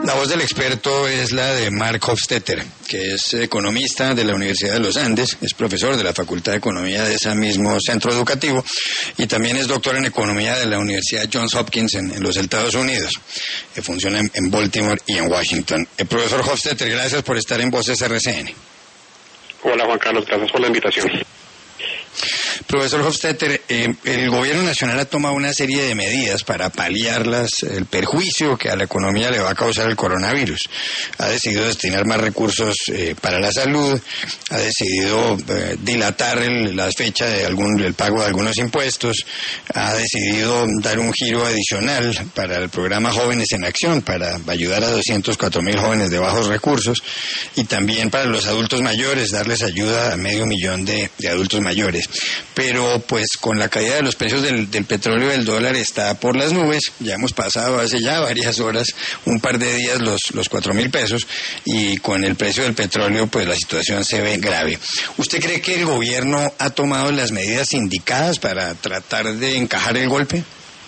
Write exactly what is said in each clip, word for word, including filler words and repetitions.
La voz del experto es la de Mark Hofstetter, que es economista de la Universidad de los Andes, es profesor de la Facultad de Economía de ese mismo centro educativo y también es doctor en Economía de la Universidad Johns Hopkins en, en los Estados Unidos. Eh, funciona en, en Baltimore y en Washington. Eh, profesor Hofstetter, gracias por estar en Voces R C N. Hola Juan Carlos, gracias por la invitación. Profesor Hofstetter, eh, el gobierno nacional ha tomado una serie de medidas para paliar las, el perjuicio que a la economía le va a causar el coronavirus. Ha decidido destinar más recursos eh, para la salud, ha decidido eh, dilatar el, la fecha de algún, el pago de algunos impuestos, ha decidido dar un giro adicional para el programa Jóvenes en Acción, para ayudar a doscientos cuatro mil jóvenes de bajos recursos, y también para los adultos mayores, darles ayuda a medio millón de, de adultos mayores. Pero pues con la caída de los precios del, del petróleo y del dólar está por las nubes. Ya hemos pasado hace ya varias horas, un par de días, los, los cuatro mil pesos, y con el precio del petróleo pues la situación se ve grave. ¿Usted cree que el gobierno ha tomado las medidas indicadas para tratar de encajar el golpe?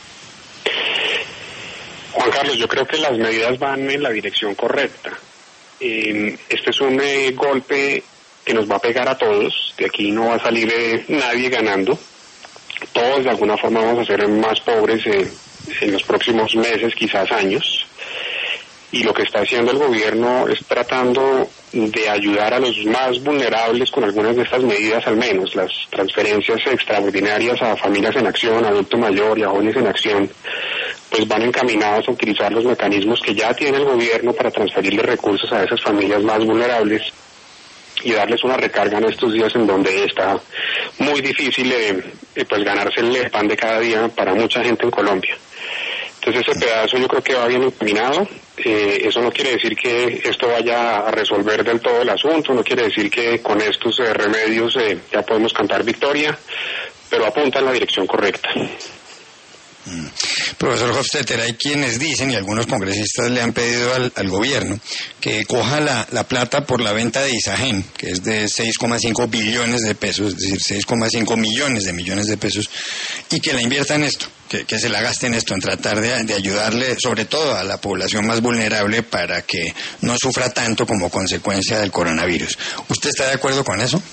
Juan Carlos, yo creo que las medidas van en la dirección correcta. Eh, este es un eh, golpe que nos va a pegar a todos. De aquí no va a salir eh, nadie ganando. Todos de alguna forma vamos a ser más pobres eh, en los próximos meses, quizás años. Y lo que está haciendo el gobierno es tratando de ayudar a los más vulnerables con algunas de estas medidas, al menos las transferencias extraordinarias a familias en acción, a adulto mayor y a jóvenes en acción, pues van encaminados a utilizar los mecanismos que ya tiene el gobierno para transferirle recursos a esas familias más vulnerables y darles una recarga en estos días en donde está muy difícil eh, eh, pues ganarse el pan de cada día para mucha gente en Colombia. Entonces ese pedazo yo creo que va bien encaminado. Eh, eso no quiere decir que esto vaya a resolver del todo el asunto, no quiere decir que con estos eh, remedios eh, ya podemos cantar victoria, pero apunta en la dirección correcta. Mm. Profesor Hofstetter, hay quienes dicen, y algunos congresistas le han pedido al, al gobierno, que coja la, la plata por la venta de Isagen, que es de seis coma cinco billones de pesos, es decir, seis coma cinco millones de millones de pesos, y que la invierta en esto, que, que se la gaste en esto, en tratar de, de ayudarle sobre todo a la población más vulnerable para que no sufra tanto como consecuencia del coronavirus. ¿Usted está de acuerdo con eso?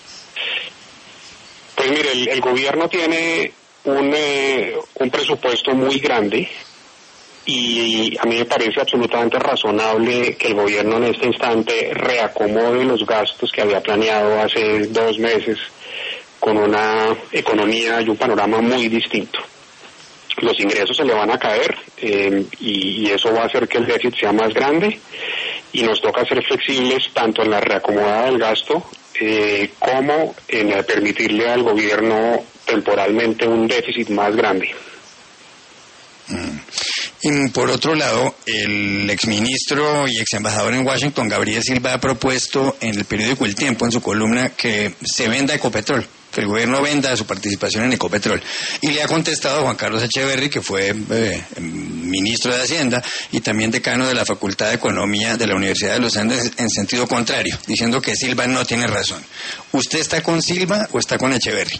Pues mire, el, el gobierno tiene un, eh, un presupuesto muy grande y a mí me parece absolutamente razonable que el gobierno en este instante reacomode los gastos que había planeado hace dos meses con una economía y un panorama muy distinto. Los ingresos se le van a caer eh, y, y eso va a hacer que el déficit sea más grande y nos toca ser flexibles tanto en la reacomodada del gasto eh, como en permitirle al gobierno temporalmente un déficit más grande. Mm. Y por otro lado, el exministro y exembajador en Washington, Gabriel Silva, ha propuesto en el periódico El Tiempo, en su columna, que se venda Ecopetrol, que el gobierno venda su participación en Ecopetrol. Y le ha contestado Juan Carlos Echeverry, que fue eh, ministro de Hacienda y también decano de la Facultad de Economía de la Universidad de los Andes, en sentido contrario, diciendo que Silva no tiene razón. ¿Usted está con Silva o está con Echeverry?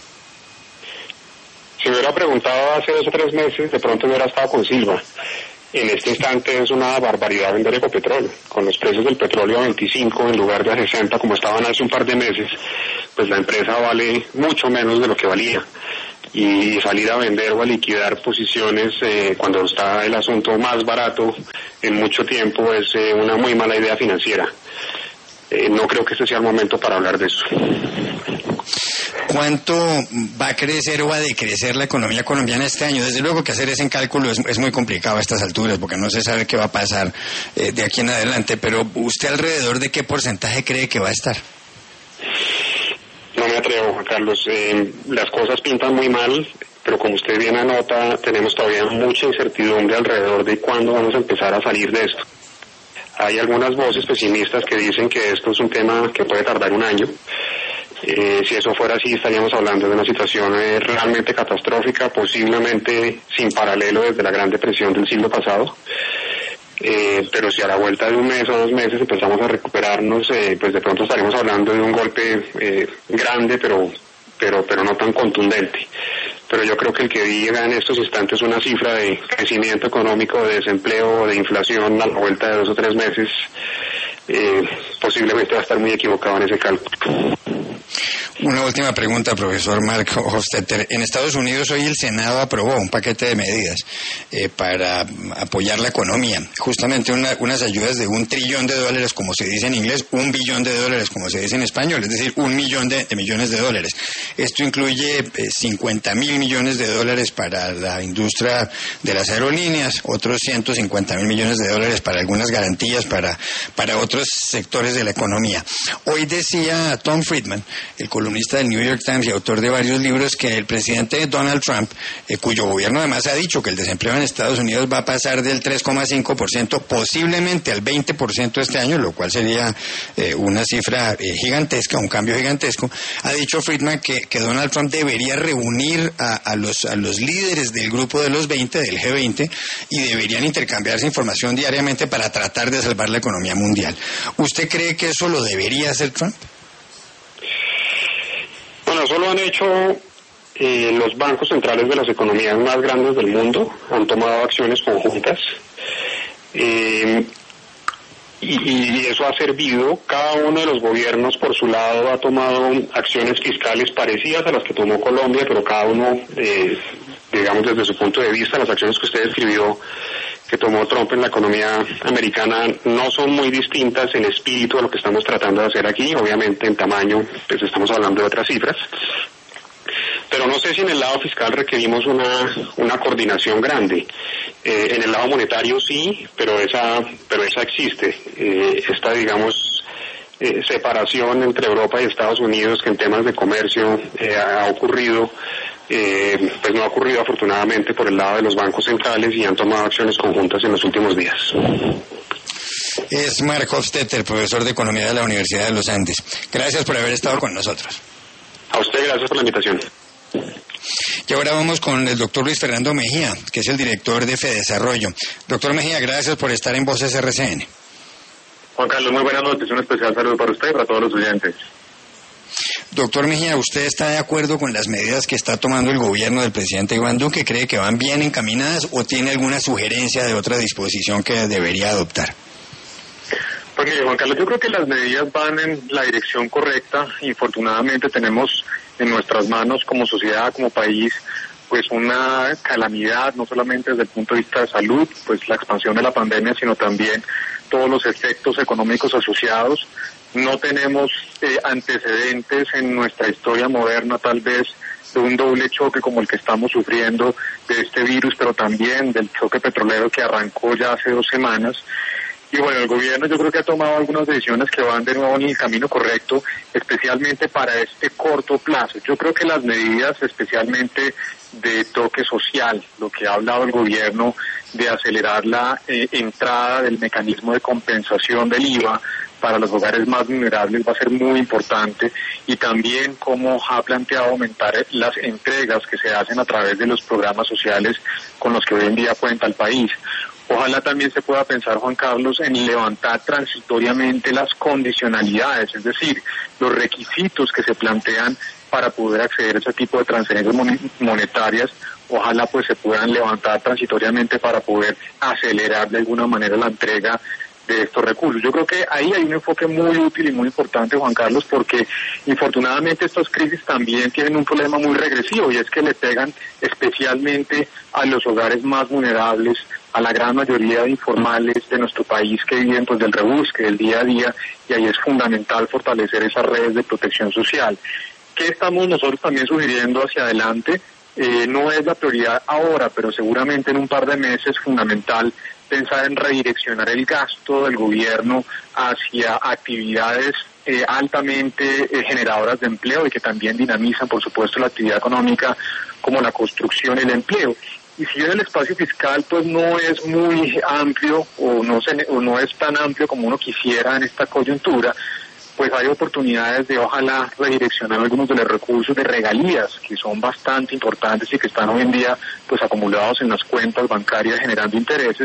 Si me hubiera preguntado hace dos o tres meses, de pronto hubiera estado con Silva. En este instante es una barbaridad vender Ecopetrol. Con los precios del petróleo a veinticinco en lugar de a sesenta, como estaban hace un par de meses, pues la empresa vale mucho menos de lo que valía. Y salir a vender o a liquidar posiciones eh, cuando está el asunto más barato en mucho tiempo es eh, una muy mala idea financiera. Eh, no creo que este sea el momento para hablar de eso. ¿Cuánto va a crecer o va a decrecer la economía colombiana este año? Desde luego que hacer ese cálculo es, es muy complicado a estas alturas porque no se sabe qué va a pasar eh, de aquí en adelante, pero ¿usted alrededor de qué porcentaje cree que va a estar? No me atrevo, Juan Carlos. Eh, las cosas pintan muy mal, pero como usted bien anota, tenemos todavía mucha incertidumbre alrededor de cuándo vamos a empezar a salir de esto. Hay algunas voces pesimistas que dicen que esto es un tema que puede tardar un año. Eh, si eso fuera así, estaríamos hablando de una situación eh, realmente catastrófica, posiblemente sin paralelo desde la Gran Depresión del siglo pasado. Eh, pero si a la vuelta de un mes o dos meses empezamos a recuperarnos, eh, pues de pronto estaremos hablando de un golpe eh, grande, pero, pero, pero no tan contundente. pero yo creo que el que diga en estos instantes una cifra de crecimiento económico, de desempleo, de inflación a la vuelta de dos o tres meses, eh, posiblemente va a estar muy equivocado en ese cálculo. Una última pregunta, profesor Mark Hofstetter. En Estados Unidos hoy el Senado aprobó un paquete de medidas eh, para apoyar la economía. Justamente una, unas ayudas de un trillón de dólares, como se dice en inglés, un billón de dólares, como se dice en español, es decir, un millón de, de millones de dólares. Esto incluye eh, cincuenta mil millones de dólares para la industria de las aerolíneas, otros ciento cincuenta mil millones de dólares para algunas garantías para, para otros sectores de la economía. Hoy decía Tom Friedman, el columnista del New York Times y autor de varios libros, que el presidente Donald Trump, eh, cuyo gobierno además ha dicho que el desempleo en Estados Unidos va a pasar del tres coma cinco por ciento posiblemente al veinte por ciento este año, lo cual sería eh, una cifra eh, gigantesca, un cambio gigantesco. Ha dicho Friedman que, que Donald Trump debería reunir a, a, los, a los líderes del grupo de los veinte, del G veinte, y deberían intercambiarse información diariamente para tratar de salvar la economía mundial. ¿Usted cree que eso lo debería hacer Trump? Bueno, eso lo han hecho eh, los bancos centrales de las economías más grandes del mundo, han tomado acciones conjuntas eh, y, y eso ha servido. Cada uno de los gobiernos por su lado ha tomado acciones fiscales parecidas a las que tomó Colombia, pero cada uno, eh, digamos desde su punto de vista, las acciones que usted describió que tomó Trump en la economía americana no son muy distintas en espíritu a lo que estamos tratando de hacer aquí. Obviamente en tamaño pues estamos hablando de otras cifras, pero no sé si en el lado fiscal requerimos una una coordinación grande. Eh, en el lado monetario sí, pero esa pero esa existe. Eh, esta digamos eh, separación entre Europa y Estados Unidos que en temas de comercio eh, ha ocurrido. Eh, pues no ha ocurrido afortunadamente por el lado de los bancos centrales y han tomado acciones conjuntas en los últimos días. Es Mark Hofstetter, profesor de Economía de la Universidad de los Andes. Gracias por haber estado con nosotros. A usted, gracias por la invitación. Y ahora vamos con el doctor Luis Fernando Mejía, que es el director de Fedesarrollo. Doctor Mejía, gracias por estar en Voces R C N. Juan Carlos, muy buenas noches. Un especial saludo para usted y para todos los oyentes. Doctor Mejía, ¿usted está de acuerdo con las medidas que está tomando el gobierno del presidente Iván Duque? ¿Cree que van bien encaminadas o tiene alguna sugerencia de otra disposición que debería adoptar? Pues mire, Juan Carlos, yo creo que las medidas van en la dirección correcta. Infortunadamente tenemos en nuestras manos como sociedad, como país, pues una calamidad, no solamente desde el punto de vista de salud, pues la expansión de la pandemia, sino también todos los efectos económicos asociados. No tenemos eh, antecedentes en nuestra historia moderna, tal vez, de un doble choque como el que estamos sufriendo de este virus, pero también del choque petrolero que arrancó ya hace dos semanas. Y bueno, el gobierno yo creo que ha tomado algunas decisiones que van de nuevo en el camino correcto, especialmente para este corto plazo. Yo creo que las medidas, especialmente de toque social, lo que ha hablado el gobierno de acelerar la eh, entrada del mecanismo de compensación del I V A para los hogares más vulnerables va a ser muy importante, y también cómo ha planteado aumentar las entregas que se hacen a través de los programas sociales con los que hoy en día cuenta el país. Ojalá también se pueda pensar, Juan Carlos, en levantar transitoriamente las condicionalidades, es decir, los requisitos que se plantean para poder acceder a ese tipo de transferencias monetarias. Ojalá pues se puedan levantar transitoriamente para poder acelerar de alguna manera la entrega de estos recursos. Yo creo que ahí hay un enfoque muy útil y muy importante, Juan Carlos, porque infortunadamente estas crisis también tienen un problema muy regresivo, y es que le pegan especialmente a los hogares más vulnerables, a la gran mayoría de informales de nuestro país que viven pues del rebusque, del día a día, y ahí es fundamental fortalecer esas redes de protección social. ¿Qué estamos nosotros también sugiriendo hacia adelante? Eh, no es la prioridad ahora, pero seguramente en un par de meses es fundamental pensar en redireccionar el gasto del gobierno hacia actividades eh, altamente eh, generadoras de empleo y que también dinamizan, por supuesto, la actividad económica, como la construcción y el empleo. Y si bien el espacio fiscal pues no es muy amplio o no, se, o no es tan amplio como uno quisiera en esta coyuntura, pues hay oportunidades de ojalá redireccionar algunos de los recursos de regalías que son bastante importantes y que están hoy en día pues acumulados en las cuentas bancarias generando intereses,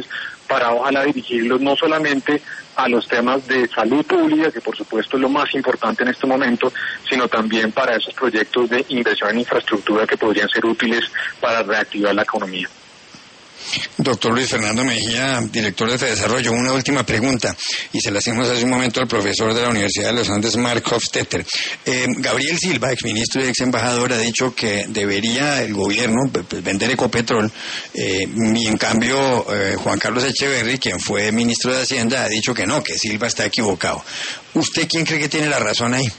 para ojalá dirigirlos no solamente a los temas de salud pública, que por supuesto es lo más importante en este momento, sino también para esos proyectos de inversión en infraestructura que podrían ser útiles para reactivar la economía. Doctor Luis Fernando Mejía, director de Fedesarrollo, una última pregunta, y se la hacemos hace un momento al profesor de la Universidad de los Andes, Mark Hofstetter. Eh, Gabriel Silva, exministro y ex embajador, ha dicho que debería el gobierno pues, vender Ecopetrol, eh, y en cambio eh, Juan Carlos Echeverry, quien fue ministro de Hacienda, ha dicho que no, que Silva está equivocado. ¿Usted quién cree que tiene la razón ahí?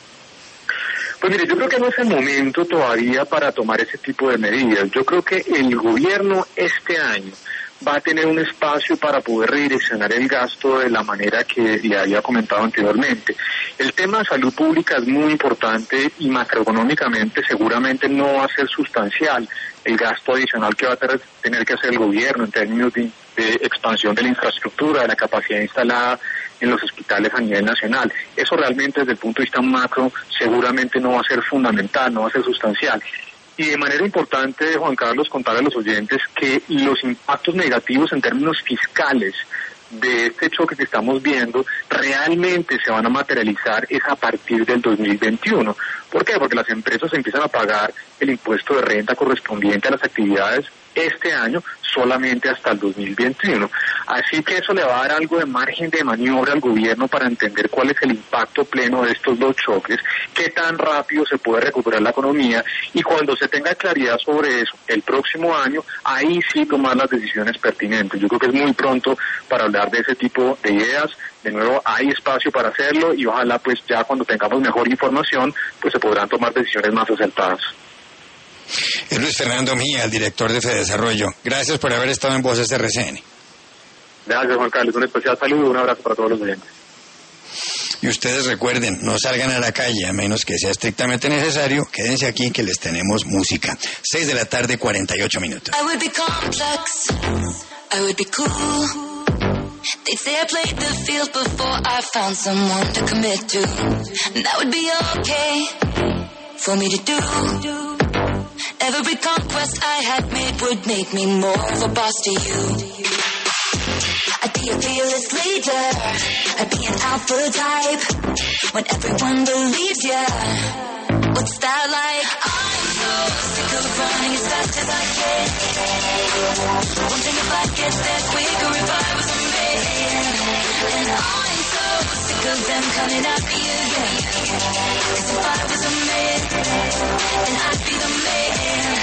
Pues mire, yo creo que no es el momento todavía para tomar ese tipo de medidas. Yo creo que el gobierno este año va a tener un espacio para poder redireccionar el gasto de la manera que le había comentado anteriormente. El tema de salud pública es muy importante y macroeconómicamente seguramente no va a ser sustancial el gasto adicional que va a tener que hacer el gobierno en términos de, de expansión de la infraestructura, de la capacidad instalada en los hospitales a nivel nacional. Eso realmente desde el punto de vista macro seguramente no va a ser fundamental, no va a ser sustancial. Y de manera importante, Juan Carlos, contarle a los oyentes que los impactos negativos en términos fiscales de este choque que estamos viendo realmente se van a materializar es a partir del dos mil veintiuno. ¿Por qué? Porque las empresas empiezan a pagar el impuesto de renta correspondiente a las actividades este año solamente hasta el dos mil veintiuno. Así que eso le va a dar algo de margen de maniobra al gobierno para entender cuál es el impacto pleno de estos dos choques, qué tan rápido se puede recuperar la economía, y cuando se tenga claridad sobre eso el próximo año, ahí sí tomar las decisiones pertinentes. Yo creo que es muy pronto para hablar de ese tipo de ideas. De nuevo, hay espacio para hacerlo y ojalá pues ya cuando tengamos mejor información pues se podrán tomar decisiones más acertadas. Es Luis Fernando Mejía, el director de Fedesarrollo. Gracias por haber estado en Voces R C N. Gracias, Juan Carlos. Un especial saludo, un abrazo para todos los oyentes. Y ustedes recuerden, no salgan a la calle a menos que sea estrictamente necesario. Quédense aquí que les tenemos música. Seis de la tarde, cuarenta y ocho minutos. I would be complex, I would be cool. They'd say I played the field before I found someone to commit to. And that would be okay for me to do. Every conquest I had made would make me more of a boss to you. I'd be a fearless leader, I'd be an alpha type, when everyone believes ya. What's that like? I'm so sick of running as fast as I can. Wondering if I'd get there quicker if I was a man. And I'm so sick of them coming at me again. Cause if I was a man, then I'd be the man.